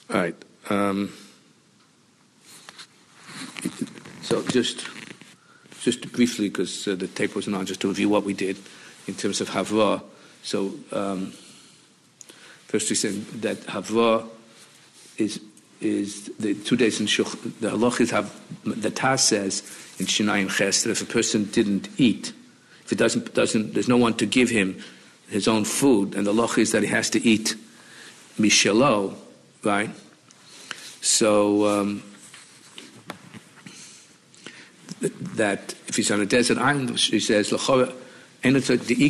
All right. So just briefly, because the tape wasn't on, just to review what we did in terms of Havra. So first we said that Havra is the 2 days in Shuch. The halachas have, the Taz says in Shinayim Ches that if a person didn't eat, if it doesn't, there's no one to give him his own food, and the halacha is that he has to eat mishalo, right? So that if he's on a desert island, he says, but if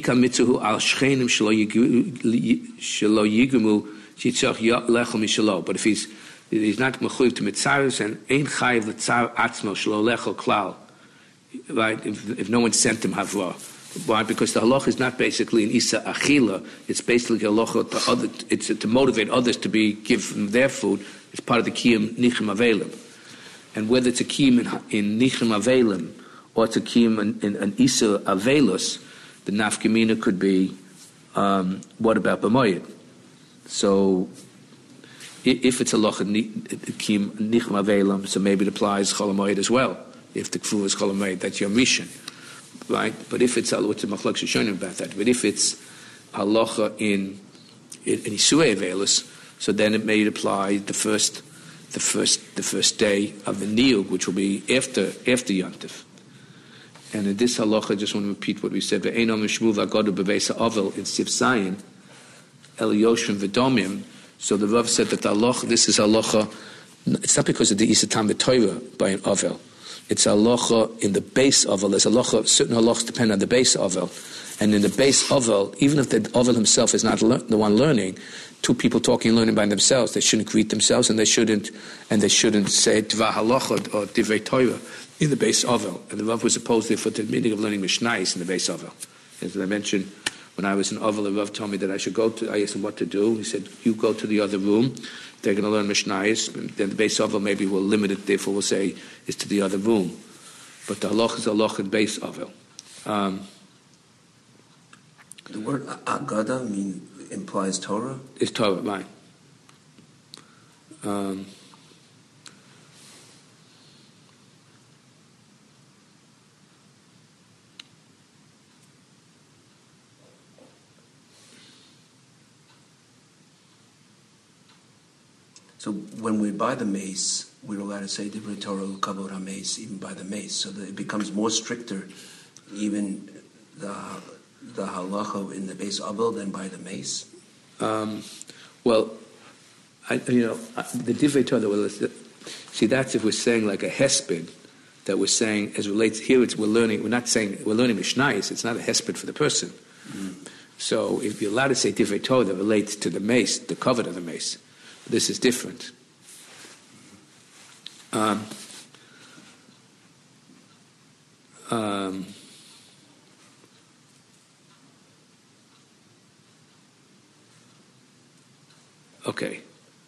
he's not mechuyev to mitzaros and ein chayev l'tzar atzmo shelo lechol klal, right? If no one sent him havra, why? Because the halacha is not basically an isa achila; it's basically a halacha to other. It's to motivate others to give them their food. It's part of the kiyum nichem avelim. And whether it's a kiyum in nichem avelim or it's a kiyum in an isa avelus, the nafkamina could be, what about b'moyed? So if it's a loch kiyum nichem avelim, so maybe it applies cholamoyed as well. If the kfu is cholamoyed, that's your mission, right? But if it's what's the machlok shoshonim about that? But if it's halacha in isue avelus, so then it may apply the first day of the niyug, which will be after Yontif. And in this halacha, I just want to repeat what we said. Ve'eino mishmu v'agodu b'beis ha'ovel in Sif Zayin el yoshim v'domim. So the Rav said that the halacha, this is halacha. It's not because of the isatam v'toira by an ovel. It's halacha in the base ovel. There's halacha. Certain halachas depend on the base ovel, and in the base ovel, even if the ovel himself is not the one learning, two people talking and learning by themselves, they shouldn't greet themselves, and they shouldn't say dvar halacha or divrei Torah in the base ovel. And the Rav was opposed therefore to the meaning of learning mishnayos in the base ovel. As I mentioned, when I was in ovel, the Rav told me that I should go to. I asked him what to do. He said, "You go to the other room. They're going to learn mishnayos. Then the base ovel maybe will limit it. Therefore, we'll say it's to the other room. But the halacha is halacha in base ovel." The word agada implies Torah? It's Torah, right. So when we buy the mace, we're allowed to say Divrei Torah Kavod HaMace even by the mace, so that it becomes more stricter, even the halacha in the base avel than by the mace. Well, the Divrei Torah. See, that's if we're saying like a hesped, that we're saying as relates here. We're learning. We're not saying we're learning mishnayos. It's not a hesped for the person. So if you're allowed to say Divrei Torah that relates to the mace, the covet of the mace, this is different. Okay.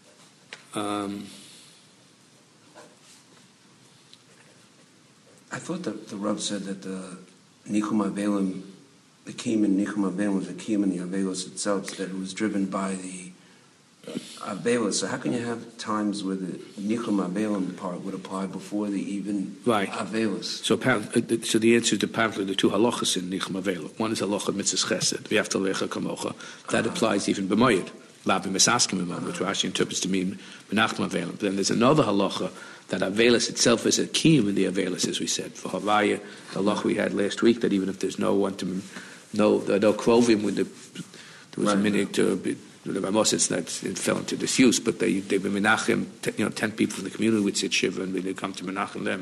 I thought that the Rav said that the Nichum Avelim, the Kiyum in Nichum Avelim was the Kiyum in the Avelos itself, that it was driven by the Avelos. So how can you have times where the Nichum Avelim part would apply before the even Avelos? So the answer is apparently the two halachas in Nichum Avelim. One is halacha mitzvah chesed, v'yaftal lecha kamocha. That applies even b'moyed. Labi Mesaskim, which Rashi interprets to mean Menachem Avelim. But then there's another halacha that Avelis itself is a kiyum in the Avelis, as we said. For Havaya, the halacha we had last week, that even if there's no one to, no krovim, when there was a minute to be, the Moses that fell into disuse, but they be Menachem, 10 people from the community would sit shiva and they come to Menachem them.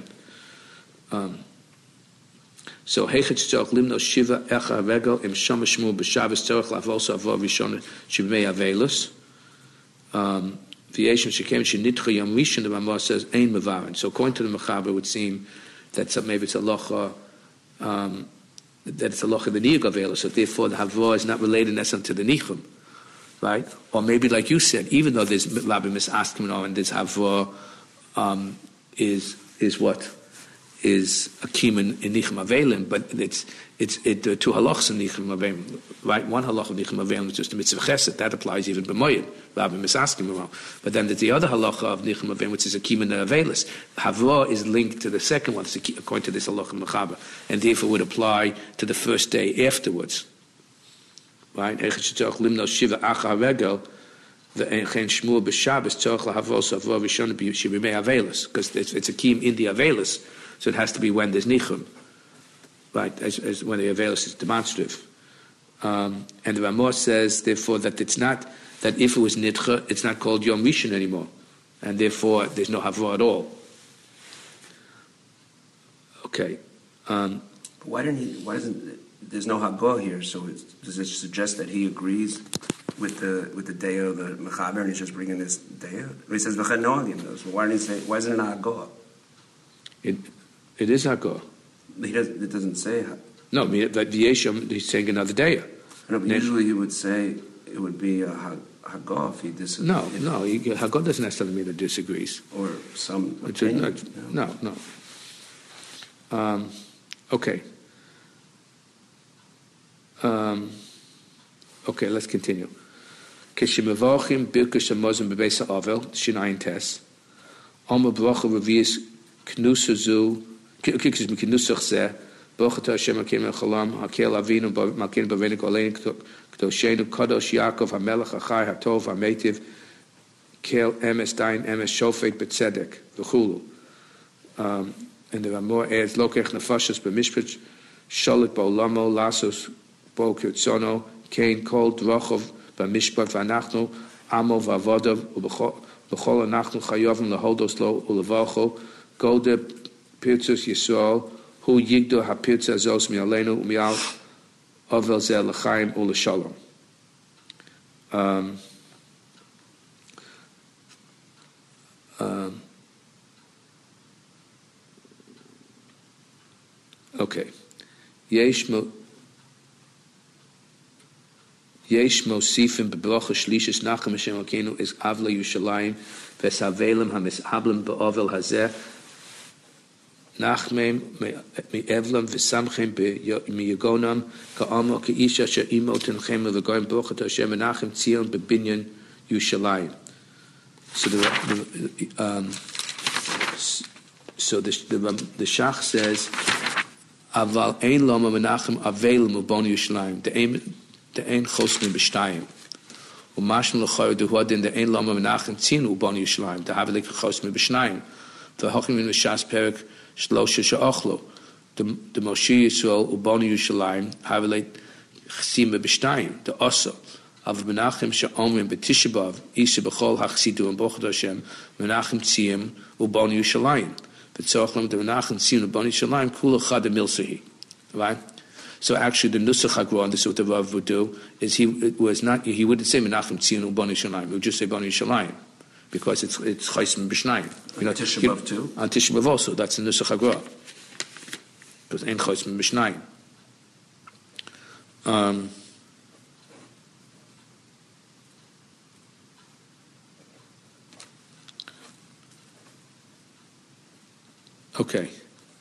So Hechet Tzorach Limno Shiva Echa Regel Im Shomashmu B'Shabbos Tzorach Lavosa Avor Rishon Shivmei Avelus. V'yeshem Shekem Shenitcha Yom Rishon, the Ramah says Ein Mevarin. So according to the Mechaber, it would seem that maybe it's a locha, that it's a locha the Niyug Avelus. So therefore the Havor is not related necessarily to the Nichum, right? Or maybe like you said, even though there's Rabbi Misaskim and this Havor is what is a kiyum in Nichum Avelim, but there are two halachas in Nichum Avelim. Right, one halach of Nichum Avelim is just a mitzvah chesed. That applies even b'moyed. Rabbi misaskim around. But then there's the other halacha of Nichum Avelim, which is a kiyum in Avelis. Havra is linked to the second one, according to this halacha mechaber, and therefore would apply to the first day afterwards. Right? Because it's a kiyum in the Avelis, so it has to be when there's nichum, right? As when the Avelis is demonstrative. And the Ramah says, therefore, that it's not that if it was nitcha, it's not called Yom Rishon anymore, and therefore there's no havra at all. Okay. Why doesn't there's no hagah here? So does it suggest that he agrees with the day of the mechaber, and he's just bringing this day? He says v'chen noagim though. So why isn't it not hagah? It is hagah. It doesn't say. No, that the Yesham, he's saying another day. No, but usually he would say it would be a hagah if he disagrees. No, hagah doesn't necessarily mean it disagrees. Or some opinion. No. Okay. Okay, let's continue. Kishimavachim birkus hamozim bebeis ha'avel shinayin tes. Omer bracha revius knusazu kikis miknusach zeh. Bochata Hashem Hakim Echalam Hakel Avinu Malkin Bavenik Olein Kdoshenu Kadosh Yaakov Hamelech Achai Hatov Hametiv Kel Emes Dain Emes Shofet Betzedek V'chulu. And there are more adds Lokech Nefashos B'Mishpach Sholit Ba'olamo Lasos Bo Kirtzono Kain Kol Drachov B'Mishpat V'Anachnu Amo V'Avodav U'B'chol Anachnu Chayovim L'Holdos Lo U'Levacho Gode Pirtzus Yisrael Hu yigdo hapirtza zos mi'aleinu u'mi'al ovel zeh l'chaim u'l'shalom. Okay. Yesh mosifim b'brocha shlishis nachem Hashem Elokeinu is avla Yushalayim v'savelim hamishablim ba'ovel hazeh Nachmem me'evlam v'samchem mi'yagonam ka'amo ka'isha she'imo tenchem v'goyim brochat Hashem menachem tzion b'binyan Yushalayim. So the Shach says, Aval ein loma menachem avelim ubon Yushalayim. The ein chosmin b'shtayim. U'mashim l'choyer duhodin the ein loma menachem tzion ubon Yushalayim. The havelik chosmin b'shnayim. The hochim in the Shas Perik Shlosha she'ochlo. The Moshe Yisrael ubonu Yushalayim haveleit chsima b'shtayim. The Oso of Menachem she'omrim b'Tisha B'Av Isha b'chol hachsidu and Bochad Hashem Menachem tziyim ubonu Yushalayim. V'tzochlam the Menachem tziyim ubonu Yushalayim kula chad milsahi. Right. So actually, the Nusach Hagra, and this is what the Rav would do, is he wouldn't say Menachem tziyim ubonu Yushalayim. He would just say ubonu Yushalayim. Because it's Chaysim B'Shnayim. On Tisha B'Av too? On Tisha B'Av also. That's in the Nusach HaGra. Because ain't Chaysim B'Shnayim. Okay.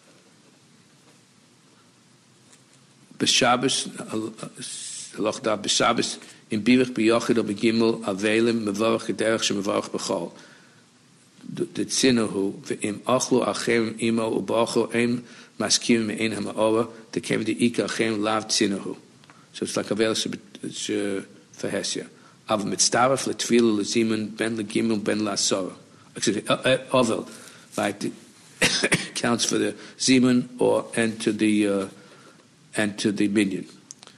B'Shabbos, Lochda B'Shabbos, in Birich B'Yochid or B'Gimel Avelim Mevarach Gederach Shemevarach B'Chol. The Tzinahu V'Im Achlu Achem Imo U'Bachu Ein Maskim Me'Ein HaMa'ora the Kem De'ika Achem Lav Tzinahu. So it's like Avelis She'Fahesia. Av Mitzdaraf L'Tfilu L'Zimun Ben L'Gimel Ben L'Asora. Excuse me, Ovel. Right? Counts for the Zimun and to the minion.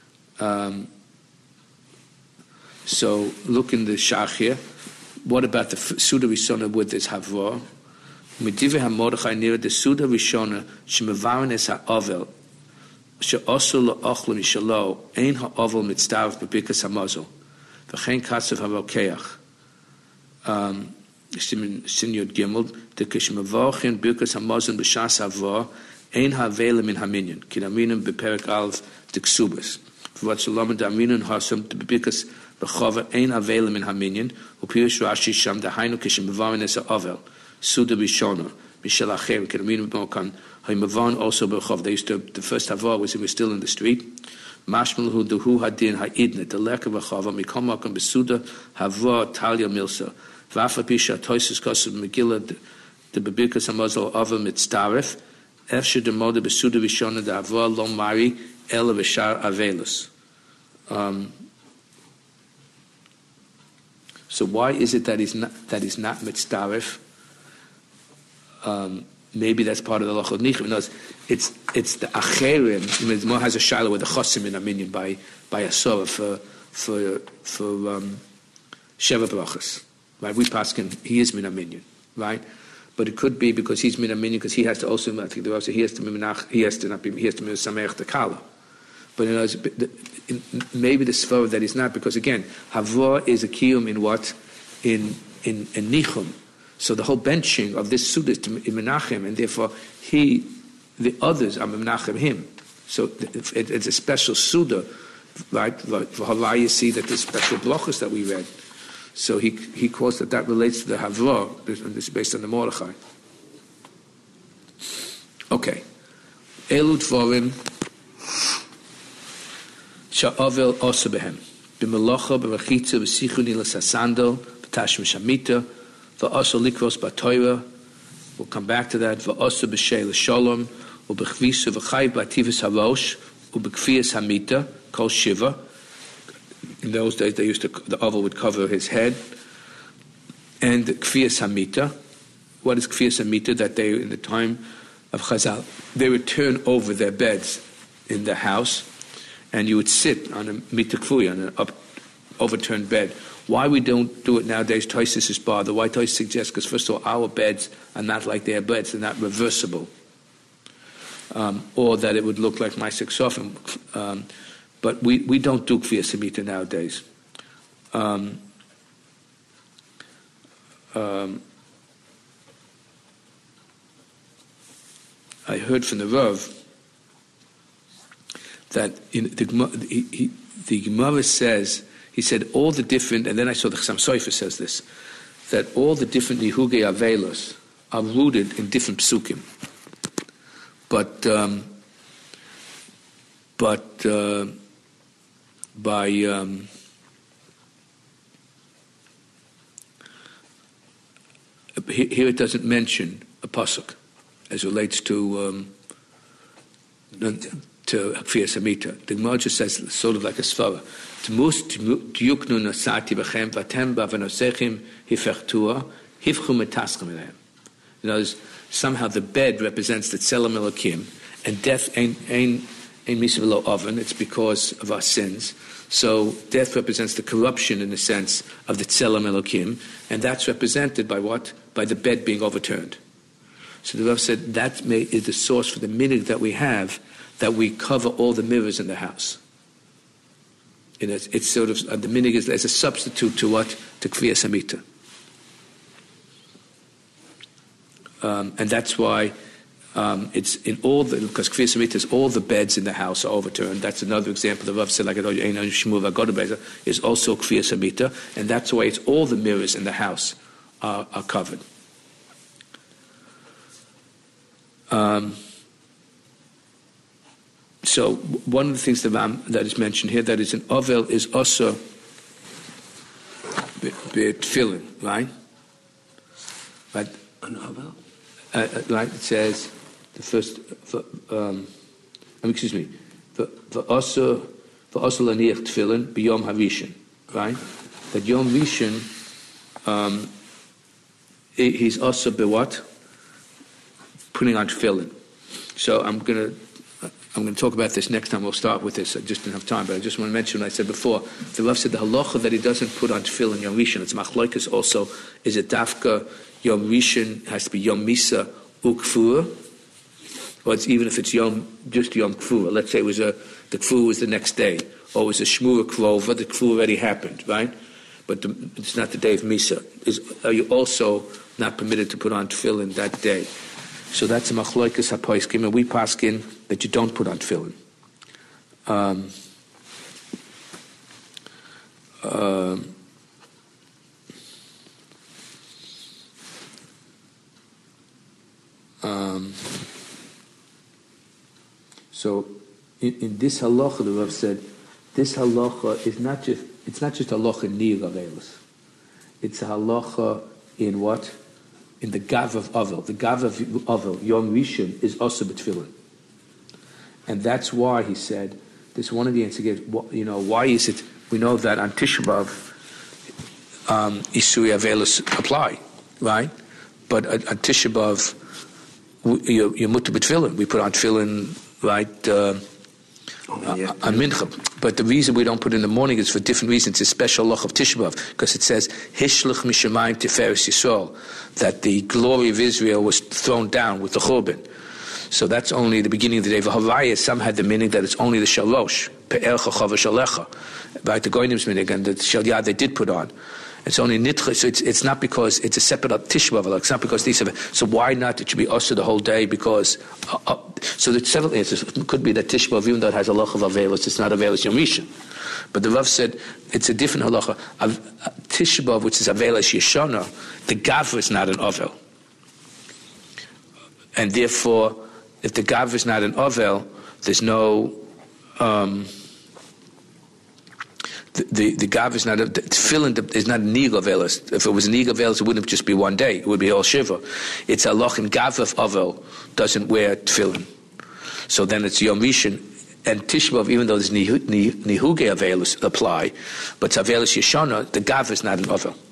So look in the Shach here. What about the Suda Rishona with this Havra? Mediveh HaMordechai near the Suda Rishona Shemavarin es HaOvel She'osu Lo'ochlu Mishalo Ein HaOvel Mitzdav B'Bikas HaMazel V'chein Katsav HaVokeach Sinyod Gimel the Kishmavochin Birkas HaMazel B'Shas Havra Ein HaVelim in HaMinyan Kidaminim B'Perek Alv T'Ksubas V'Vatzolam D'Aminon Hasam B'Bikas B'Chava Ein Avelim in HaMinyan U'Pirush Rashi Sham D'Hainu Kishmavarin es HaOvel Suda Bishona Mishel Acher, Keramim Mokan, Haimavon also Berchov. They used to, the first Havah was, he was still in the street. Mashmal hu duhu hadin ha'idne, the leka v'chava, mikomakam besuda, Havah Talia Milsa. Vafa Pisha, Toisus Kosov Megillah, the Babirkas Hamazal Ava Mitzdaref, Efshe de Moda Besuda Vishona, the Havah Lo Mari, Ela Vishar Avelus. So why is it that he's not mitzdaref? Maybe that's part of the lachot nichum. It's the acherim. It more has a shiloh with the chosim in a minyan by a sorah for sheva brachas. Right? We paskin he is min a minyan, right? But it could be because he's min a minyan because he has to also he has to be sameach the kala. But maybe the svara that is not, because again, Havor is a kiyum in what? In Nichum. So the whole benching of this Suda is to Menachem, and therefore the others are Menachem him. So it's a special Suda, right? For Havor you see that there's special blachos that we read. So he calls that relates to the Havor, and this is based on the Mordechai. Okay. Elu Dvorim Sha'avel osa behem. B'melacha, b'rachitza, b'sichu nilas hasandal, b'tashim shamita, v'osa likros b'toira. We'll come back to that. V'osa b'shei l'sholom, u'b'chvisu v'chayv b'ativus harosh, u'b'kfiyas hamita, kol shiva. In those days, the oval would cover his head. And kfiyas hamita. What is kfiyas hamita? That they, in the time of Chazal, they would turn over their beds in the house, and you would sit on a mitakfuy, on an overturned bed. Why we don't do it nowadays, Tosis is bar. The why Tosis suggests, because first of all, our beds are not like their beds, they're not reversible. Or that it would look like my sexophim. But we don't do Kfiyas Samita nowadays. I heard from the Rav that in the Gemara says, he said all the different, and then I saw the Chassam Sofer says this, that all the different Nihugei Avelos are rooted in different psukim. But here it doesn't mention a pasuk as relates to Kfiyas Hamita. The Gemara just says sort of like a svara. Tmus diyuknu nasati b'chem v'atem b'avanosechim hifechtua hifchu metaschem elehem. In other words, somehow the bed represents the tzelem elokim, and death ain't misvelo oven. It's because of our sins. So death represents the corruption in the sense of the tzelem elokim, and that's represented by what? By the bed being overturned. So the Rav said that is the source for the minig that we have, that we cover all the mirrors in the house. And it's sort of, the minig is as a substitute to what? To Kfiyas Hamita. And that's why it's in all the, because Kfiyas Hamita is all the beds in the house are overturned. That's another example. The Rav said, like is also Kfiyas Hamita, and that's why it's all the mirrors in the house are covered. So one of the things that is mentioned here, that is an ovel, is also tefillin, right? Right. An ovel? Right. It says the first. Excuse me. The also laniach tefillin b'yom havishin, right? That yom rishon, he's also be what? Putting on tefillin. So I'm going to talk about this next time. We'll start with this. I just didn't have time, but I just want to mention what I said before. The Rav said the halacha that he doesn't put on tefillin Yom Rishon, it's machloikas also, is it dafka Yom Rishon has to be Yom Misa Ukfur, or it's even if it's just Yom Kfur. Let's say the Kfur was the next day, or it was a Shmura Krova, the Kfur already happened, right? But it's not the day of Misa. Are you also not permitted to put on tefillin that day? So that's a machloikas hapoiskim, and we paskin that you don't put on tefillin. So in this halacha, the Rav said, this halacha is not just, it's not just halacha nir avelis. It's a halacha in what? In the gav of Avel. The gav of Avel, Yom Rishon, is also b'tefillin. And that's why he said, this is one of the answers, why is it, we know that on Tisha B'Av, Isuri Avelis apply, right? But on Tisha B'Av, you're mutter b'tefillin. We put on tefillin, right, on Mincha. But the reason we don't put it in the morning is for different reasons. It's a special loch of Tisha B'Av, because it says, Hishlech Mishamayim Tiferes Yisrael, that the glory of Israel was thrown down with the Churban. So that's only the beginning of the day. V'havaya, some had the meaning that it's only the shalosh, pe'ercha chava shalecha, right? The goynim's meaning, and the shalyad they did put on. It's only nitcha, so it's not because it's a separate Tisha B'Av. It's not because these have. So why not? It should be also the whole day because. So there's several answers. It could be that Tisha B'Av, even though it has a halacha of avelis, it's not avelis Yom Rishon. But the Rav said it's a different halacha. Tisha B'Av, which is avelis Yeshana, the gavra is not an avel, and therefore, if the gavra is not an avel, there's no. The gav is not a tefillin is not a niga velas. If it was a niga velas, it wouldn't just be one day. It would be all shiva. It's a loch and gav of avel doesn't wear tefillin, so then it's Yom Rishon and Tisha B'Av. Even though there's nihuge avelis apply, but it's avelis yeshana, the gav is not an avel.